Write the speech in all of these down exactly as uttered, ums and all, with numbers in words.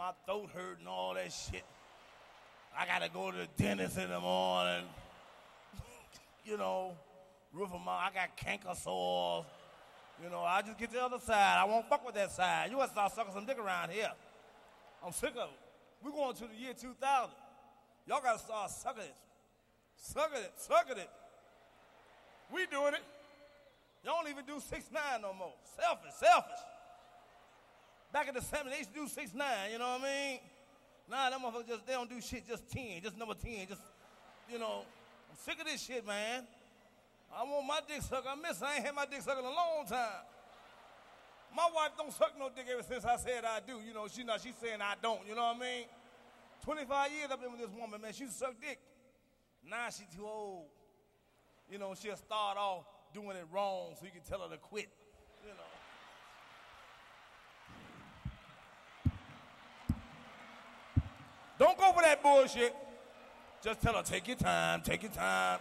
my throat hurt and all that shit. I gotta go to the dentist in the morning. You know, roof of my, I got canker sores. You know, I just get the other side. I won't fuck with that side. You gotta start sucking some dick around here. I'm sick of it. We're going to the year two thousand. Y'all gotta start sucking it. Sucking it, sucking it. We doing it. Y'all don't even do six nine no more. Selfish, selfish. Back in the seventies, they used to do six nine, you know what I mean? Nah, them motherfuckers just, they don't do shit, just ten, just number ten, just, you know. I'm sick of this shit, man. I want my dick sucked. I miss it. I ain't had my dick sucked in a long time. My wife don't suck no dick ever since I said I do. You know, she not, she's saying I don't, you know what I mean? twenty-five years I've been with this woman, man. She used to suck dick. Now she too old. You know, she'll start off doing it wrong so you can tell her to quit, you know. Don't go for that bullshit. Just tell her, take your time, take your time.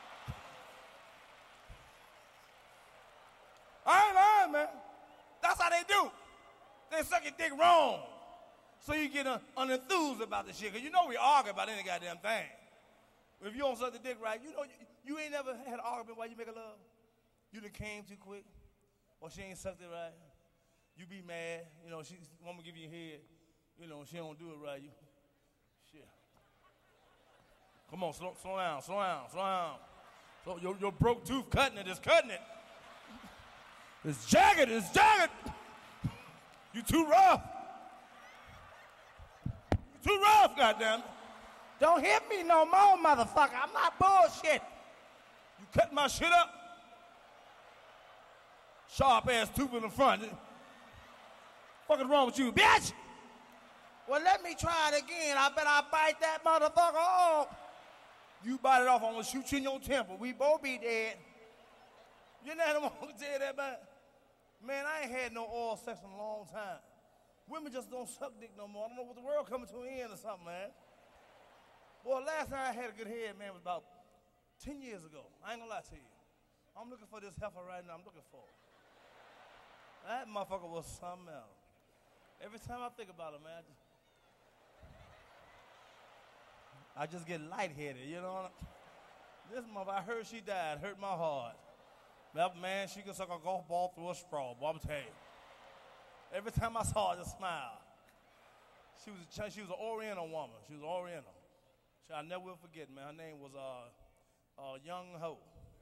I ain't lying, man. That's how they do. They suck your dick wrong. So you get uh, unenthused about the shit. Because you know we argue about any goddamn thing. If you don't suck the dick right, you know, you, you ain't never had an argument while you make a love. You done came too quick. Or she ain't sucked it right. You be mad. You know, she want to give you a head. You know, she don't do it right. You, shit. Come on, slow, slow down, slow down, slow down. So your, your broke tooth cutting it, it's cutting it. It's jagged, it's jagged. You too rough. You too rough, goddamn. Don't hit me no more, motherfucker. I'm not bullshit. You cut my shit up. Sharp ass tooth in the front. What is wrong with you, bitch? Well, let me try it again. I bet I bite that motherfucker off. You bite it off, I'm gonna shoot you in your temple. We both be dead. You know what I'm gonna tell you that, man? Man, I ain't had no oral sex in a long time. Women just don't suck dick no more. I don't know what the world coming to an end or something, man. Boy, last time I had a good head, man, was about ten years ago. I ain't gonna lie to you. I'm looking for this heifer right now. I'm looking for her. That motherfucker was something else. Every time I think about it, man, I just, I just get lightheaded, you know? This mother, I heard she died, hurt my heart. That man, she could suck a golf ball through a straw, boy, I'm telling you. Every time I saw her, I just smiled. She was, a, she was an Oriental woman. She was Oriental. She, I never will forget, man. Her name was uh, uh, Young Ho.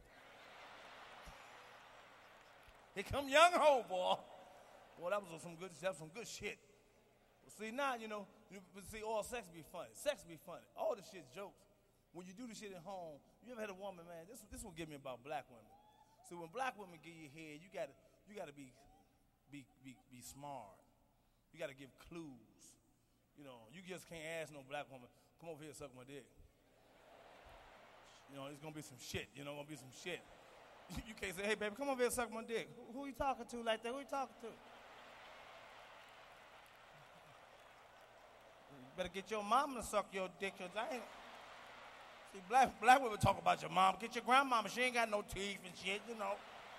Here come Young Ho, boy. Boy, that was some good, that was some good shit. Well, see, now, you know, you, see, all sex be funny. Sex be funny. All this shit's jokes. When you do this shit at home, you ever had a woman, man, this, this will get me about black women. See, when black women give you head, you gotta, you gotta be, be, be, be smart. You gotta give clues. You know, you just can't ask no black woman, come over here and suck my dick. You know, it's gonna be some shit, you know, gonna be some shit. You can't say, hey, baby, come over here and suck my dick. Who, who you talking to like that? Who you talking to? You better get your mama to suck your dick, cause I ain't. See, black, black women talk about your mom. Get your grandmama. She ain't got no teeth and shit, you know.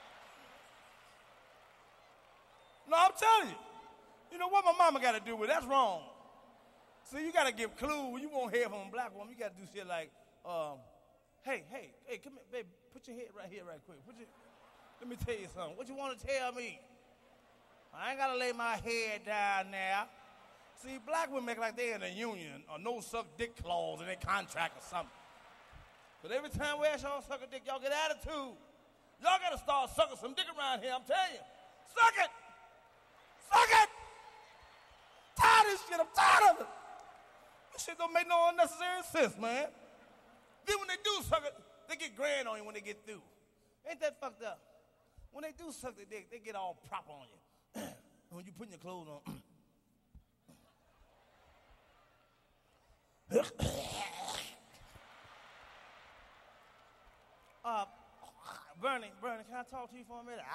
No, I'm telling you. You know what my mama got to do with it? That's wrong. See, you got to give clues. When you want head from a black woman, you got to do shit like, um, hey, hey, hey, come here, baby. Put your head right here right quick. Put your, let me tell you something. What you want to tell me? I ain't got to lay my head down there. See, black women make like they in a union or no suck dick clause in their contract or something. But every time we ask y'all to suck a dick, y'all get attitude. Y'all got to start sucking some dick around here, I'm telling you. Suck it! Suck it! Tired of this shit, I'm tired of it. This shit don't make no unnecessary sense, man. Then when they do suck it, they get grand on you when they get through. Ain't that fucked up? When they do suck the dick, they get all proper on you. When you putting your clothes on. uh, Bernie, Bernie, can I talk to you for a minute?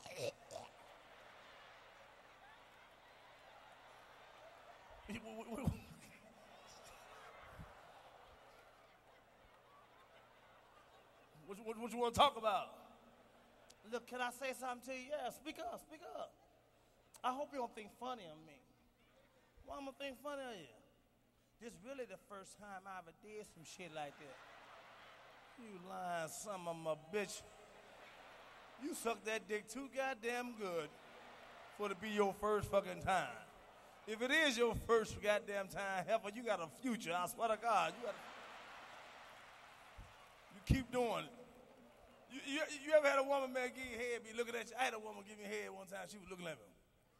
What, what, what you want to talk about? Look, can I say something to you? Yeah, speak up, speak up. I hope you don't think funny of me. Why mama think funny of you. This really the first time I ever did some shit like that. You lying son of a bitch. You sucked that dick too goddamn good for it to be your first fucking time. If it is your first goddamn time, heifer, you got a future. I swear to God, you got. A... You keep doing it. You, you, you ever had a woman, man, give you head, be looking at you? I had a woman give me head one time. She was looking at me.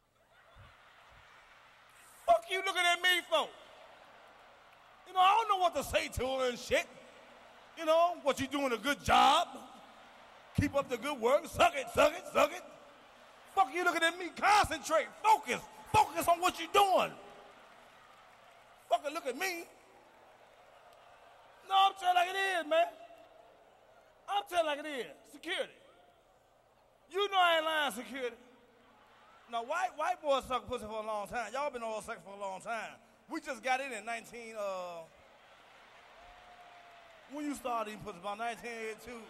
Fuck you looking at me for? You know, I don't know what to say to her and shit. You know, what you doing a good job? Keep up the good work. Suck it, suck it, suck it. Fuck you looking at me. Concentrate. Focus. Focus on what you're doing. Fucking look at me. No, I'm telling like it is, man. I'm telling like it is. Security. You know I ain't lying, security. Now, white white boys suck pussy for a long time. Y'all been oral sex for a long time. We just got in in nineteen, uh, when you started eating pussy, about nineteen eighty-two.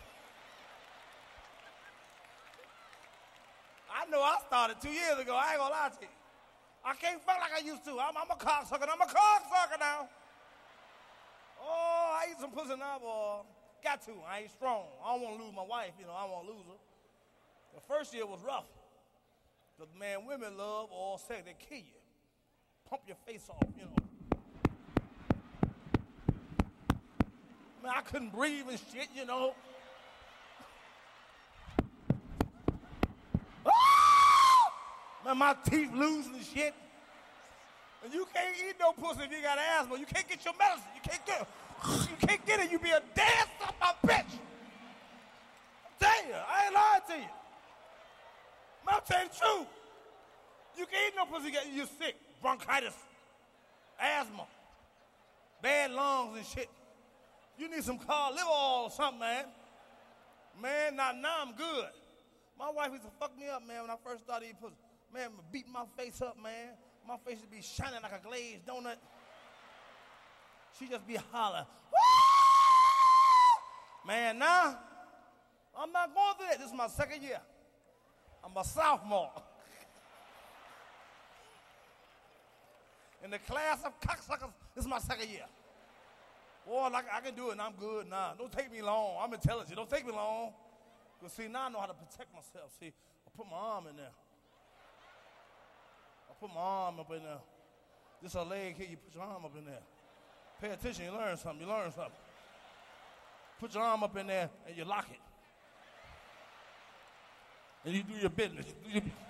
I know I started two years ago. I ain't gonna lie to you. I can't fuck like I used to. I'm, I'm a cocksucker. I'm a cocksucker now. Oh, I eat some pussy now, boy. Got to. I ain't strong. I don't want to lose my wife. You know, I don't want to lose her. The first year was rough. Because, man, women love all sex. They kill you. Pump your face off, you know. Man, I couldn't breathe and shit, you know. Man, my teeth loose and shit. And you can't eat no pussy if you got asthma. You can't get your medicine. You can't get it. You can't get it. You be a dead son of a bitch. I'm telling you, I ain't lying to you. Man, I'm telling you the truth. You can't eat no pussy, you're sick. Bronchitis, asthma, bad lungs and shit. You need some cod liver oil or something, man. Man, now, now I'm good. My wife used to fuck me up, man, when I first started eating pussy. Man, beat my face up, man. My face would be shining like a glazed donut. She just be hollering. Woo! Man, now, I'm not going through that. This is my second year. I'm a sophomore. In the class of cocksuckers, this is my second year. Boy, like, I can do it and I'm good now. Don't take me long. I'm intelligent. Don't take me long. Because, see, now I know how to protect myself. See, I put my arm in there. I put my arm up in there. This is a leg here. You put your arm up in there. Pay attention. You learn something. You learn something. Put your arm up in there and you lock it. And you do your business. You do your business.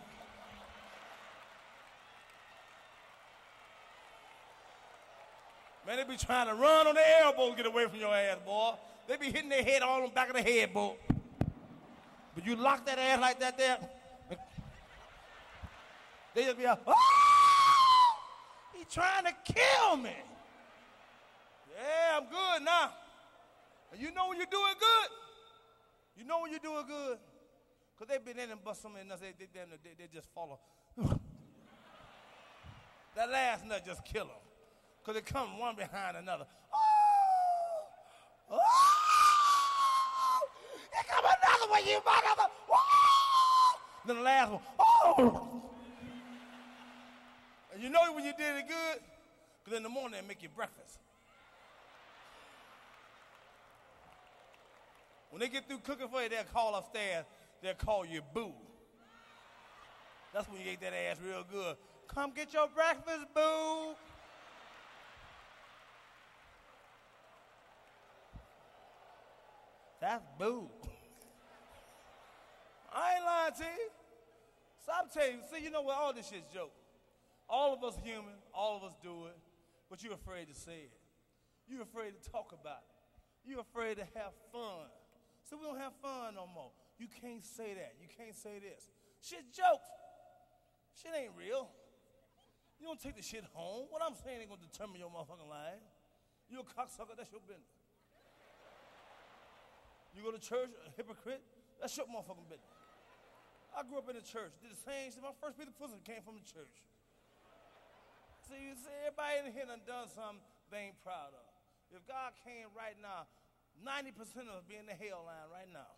Man, they be trying to run on their elbows to get away from your ass, boy. They be hitting their head all on the back of the head, boy. But you lock that ass like that there, they just be like, oh! He trying to kill me. Yeah, I'm good now. And you know when you're doing good? You know when you're doing good? Because they've been in and bust something else, they, they, they, they, they just follow. That last nut just kill them. Because they come one behind another. Oh! Oh! Here come another one, you motherfucker! Oh! Then the last one, oh! And you know when you did it good? Because in the morning they make you breakfast. When they get through cooking for you, they'll call upstairs, they'll call you boo. That's when you ate that ass real good. Come get your breakfast, boo. That's boo. I ain't lying to you. So I'm telling you, see, you know what? All this shit's joke. All of us human, all of us do it, but you're afraid to say it. You're afraid to talk about it. You're afraid to have fun. So we don't have fun no more. You can't say that. You can't say this. Shit jokes. Shit ain't real. You don't take the shit home. What I'm saying ain't gonna determine your motherfucking life. You a cocksucker, that's your business. You go to church, a hypocrite, that's your motherfucking business. I grew up in the church, did the same shit. My first piece of pussy came from the church. See, you see, everybody in here done done something they ain't proud of. If God came right now, ninety percent of us be in the hell line right now.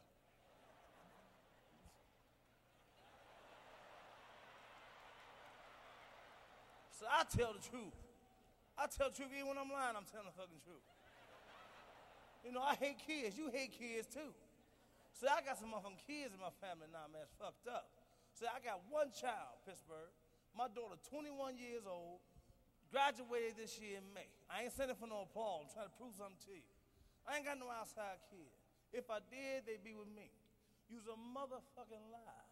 So I tell the truth. I tell the truth even when I'm lying, I'm telling the fucking truth. You know, I hate kids. You hate kids too. So I got some motherfucking kids in my family now, man. It's fucked up. So I got one child, Pittsburgh. My daughter, twenty-one years old, graduated this year in May. I ain't sending for no applause. I'm trying to prove something to you. I ain't got no outside kid. If I did, they'd be with me. You's a motherfucking lie.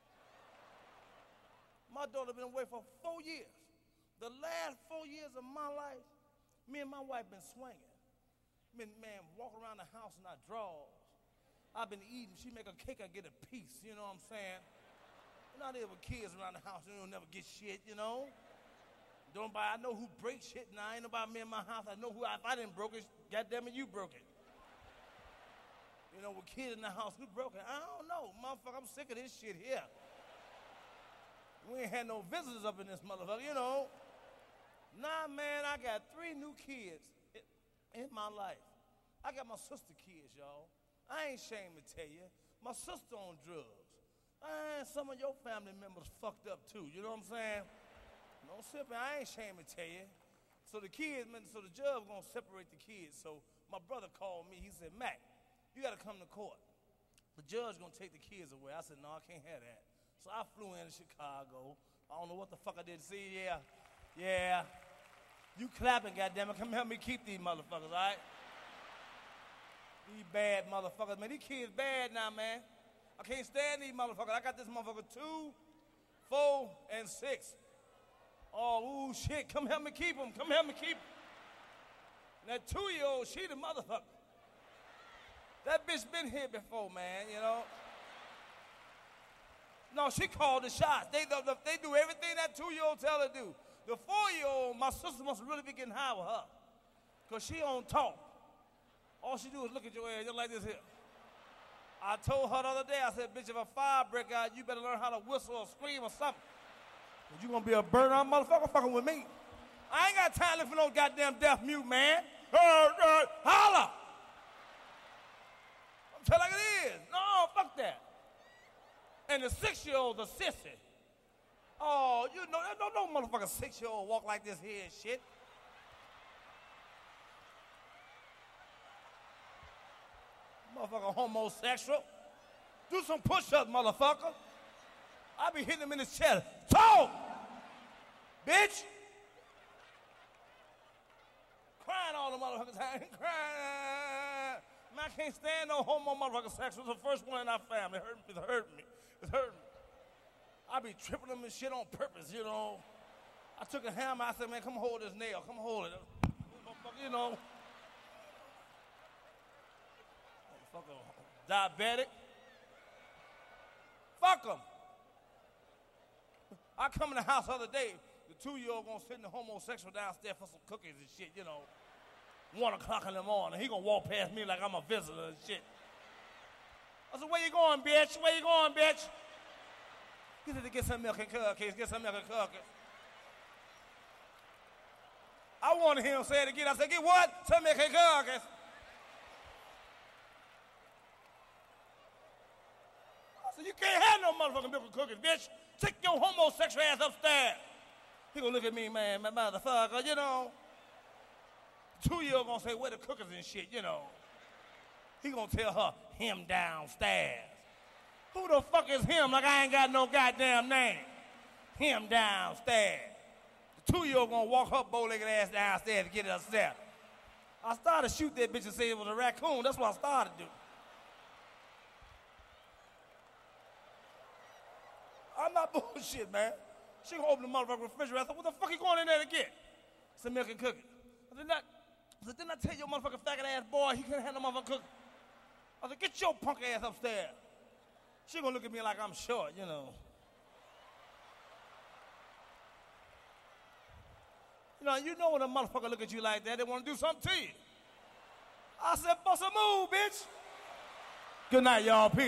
My daughter been away for four years. The last four years of my life, me and my wife been swinging. Been, man, walking around the house in our drawers. I've been eating. She make a cake, I get a piece. You know what I'm saying? I'm not there with kids around the house. They don't never get shit, you know? Don't buy. I know who breaks shit now. Ain't nobody me in my house. I know who, if I didn't broke it, goddamn it, you broke it. You know, with kids in the house, who broke it? I don't know. Motherfucker, I'm sick of this shit here. We ain't had no visitors up in this motherfucker, you know. Nah, man, I got three new kids in my life. I got my sister kids, y'all. I ain't ashamed to tell you. My sister on drugs. And some of your family members fucked up too, you know what I'm saying? No sipping, I ain't ashamed to tell you. So the kids, so the judge gonna separate the kids. So my brother called me, he said, Mac, you gotta come to court. The judge gonna take the kids away. I said, no, I can't have that. So I flew into Chicago. I don't know what the fuck I did. See, yeah, yeah. You clapping, goddammit. Come help me keep these motherfuckers, all right? These bad motherfuckers, man. These kids bad now, man. I can't stand these motherfuckers. I got this motherfucker two, four, and six. Oh, ooh, shit. Come help me keep them. Come help me keep them. That two-year-old, she the motherfucker. That bitch been here before, man, you know? No, she called the shots. They, they do everything that two-year-old tell her to do. The four-year-old, my sister must really be getting high with her. Because she don't talk. All she do is look at your ass just like this here. I told her the other day, I said, bitch, if a fire break out, you better learn how to whistle or scream or something. Because you going to be a burn-out motherfucker fucking with me. I ain't got time for no goddamn deaf mute, man. Uh, uh, holla! I'm telling you like it is. No, fuck that. And the six-year-old's a sissy. Oh, you know, no, no motherfucking six-year-old walk like this here and shit. Motherfucker homosexual. Do some push-ups, motherfucker. I be hitting him in his chest. Talk! Bitch! Crying all the motherfuckers. Crying. Man, I can't stand no homo motherfucker sex. It was the first one in our family. It hurt me. It hurt me. It hurt me. I be tripping them and shit on purpose, you know. I took a hammer. I said, man, come hold this nail. Come hold it. You know. Motherfucker, diabetic. Fuck them. I come in the house the other day. The two-year-old gonna sit in the homosexual downstairs for some cookies and shit, you know. One o'clock in the morning. He gonna walk past me like I'm a visitor and shit. I said, where you going, bitch? Where you going, bitch? He said to get some milk and cookies, get some milk and cookies. I wanted him to say it again. I said, get what? Some milk and cookies. I said, you can't have no motherfucking milk and cookies, bitch. Take your homosexual ass upstairs. He gonna look at me, man, my motherfucker, you know. Two-year-old gonna say, where the cookies and shit, you know. He gonna tell her, him downstairs. Who the fuck is him? Like I ain't got no goddamn name. Him downstairs. The two-year-old gonna walk her bow-legged ass downstairs to get it upstairs. I started to shoot that bitch and say it was a raccoon. That's what I started to do. I'm not bullshit, man. She gonna open the motherfucking refrigerator. I said, what the fuck you going in there to get? Some milk and cookies. I said, not, I said, didn't I tell your motherfucking faggot ass boy he couldn't have no motherfucking cookies? I said, get your punk ass upstairs. She gonna look at me like I'm short, you know. You know, you know when a motherfucker look at you like that, they wanna do something to you. I said, bust a move, bitch. Good night, y'all. Peace.